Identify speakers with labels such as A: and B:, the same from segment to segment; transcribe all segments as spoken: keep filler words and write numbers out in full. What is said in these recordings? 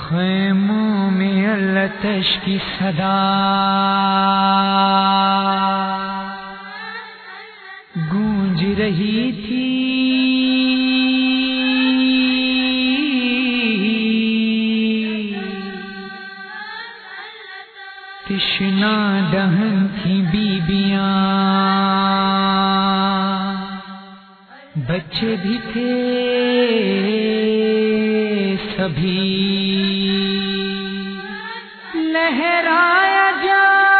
A: خیموں میں التش کی صدا گونج رہی تھی، تشنا دہن تھی بیبیاں، بچے بھی تھے سبھی، لہرایا جا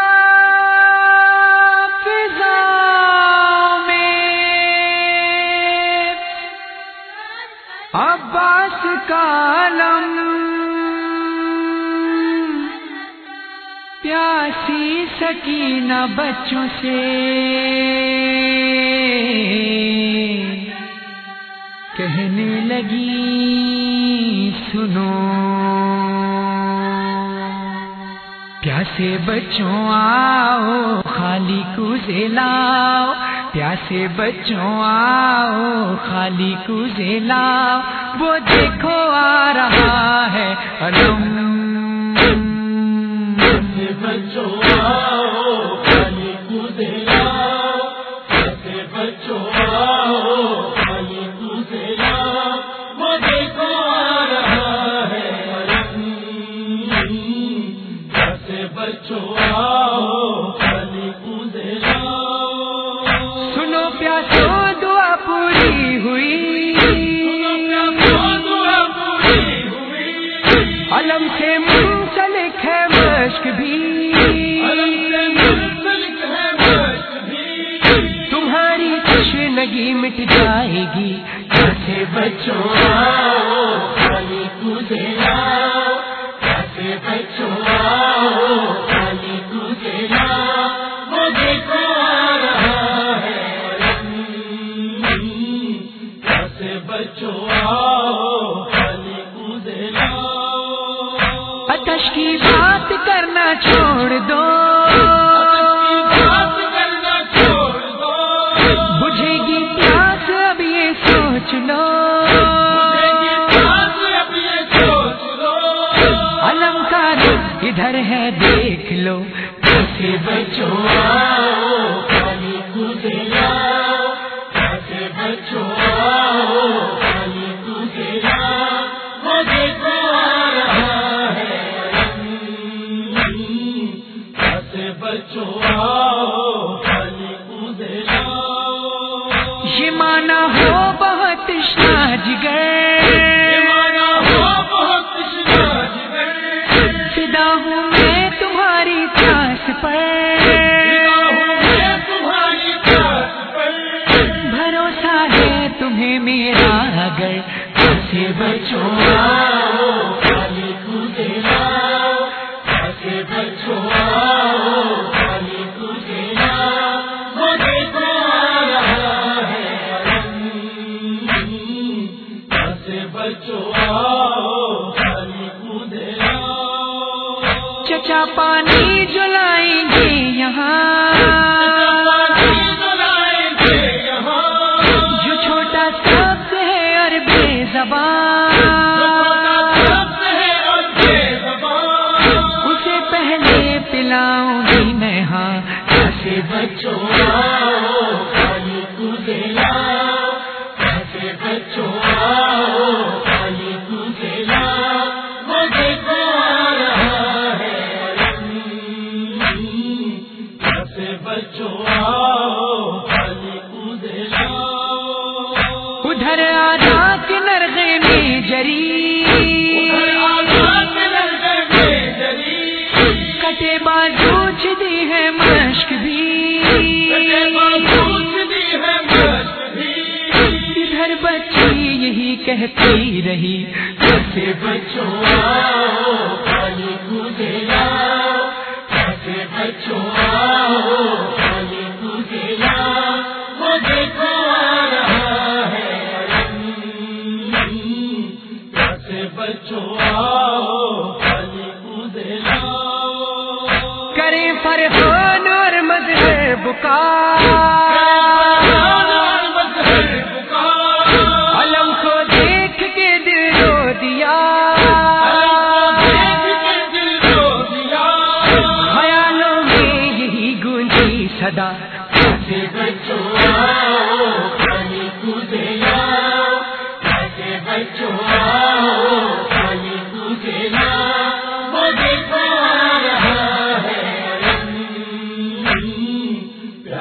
A: فضا میں عباس کا علم، پیاسی سکینہ بچوں سے کہنے لگی سنو، پیاسے بچوں آؤ خالی کو لاؤ، پیاسے بچوں آؤ خالی کو لاؤ، وہ دیکھو آ رہا ہے علم، پیاسے بچوں آؤ خالی کو لاؤ، پیاسے بچوں آؤ خالی کو لاؤ، وہ دیکھو آ رہا ہے علم، پیاسے بچوں آؤ خالی کو لاؤ، سنو پیاسو دعا پوری ہوئی، دعا پوری ہوئی، علم سے منسلک ہے مشق بھی، تمہاری تشنگی مٹ جائے گی، پیاسے بچوں آؤ خالی کو لاؤ، پیاسے بچوں آؤ خالی کو لاؤ، وہ دیکھو آ رہا ہے علم، پیاسے بچوں آؤ خالی کو لاؤ، آتش کی بات کرنا چھوڑ دو، علم کا رخ ادھر ہے دیکھ لو، پیاسے بچوں آؤ خالی کو لاؤ، پیاسے بچوں آؤ خالی کو لاؤ، وہ دیکھو آ رہا ہے علم، پیاسے بچوں آؤ خالی کو لاؤ، یہ مانا ہو بہت تشنا جگر، فدا ہوں میں تمہاری پیاس پر، بھروسہ ہے تمہیں میرا اگر، پیاسے بچوں آؤ خالی کو لاؤ، پیاسے بچوں آؤ خالی کو لاؤ، وہ دیکھو آ رہا ہے علم، پیاسے بچوں آؤ خالی کو لاؤ، چچا پانی جلائیں گے یہاں، جو چھوٹا سبز ہے اور بے زبان، اسے پہلے پلاؤں گی میں ہاں، پیاسے بچوں آؤ خالی کو لاؤ، پیاسے بچوں آؤ خالی کو لاؤ، وہ دیکھو آ رہا ہے علم، پیاسے بچوں آؤ خالی کو لاؤ، ادھر آدھا کے نرغے میں جری، کٹے بازو دی ہے مشق بھی، ادھر بچی یہی کہتی رہی، پیاسے بچوں آؤ خالی کو لاؤ، پیاسے بچوں آؤ خالی کو لاؤ، وہ دیکھو آ رہا ہے علم، پیاسے بچوں آؤ خالی کو لاؤ، کریں فرحان اور مذہب کا، علم کو دیکھ کے دل رو دیا،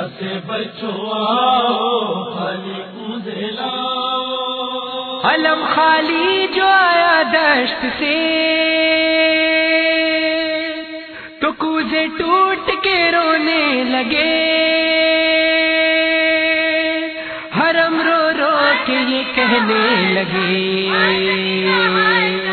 B: سے بچو آؤ خالق مجھے لاؤ،
A: علم خالی جو آیا دشت سے تو کوزے ٹوٹ کے رونے لگے، حرم رو رو کے یہ کہنے لگے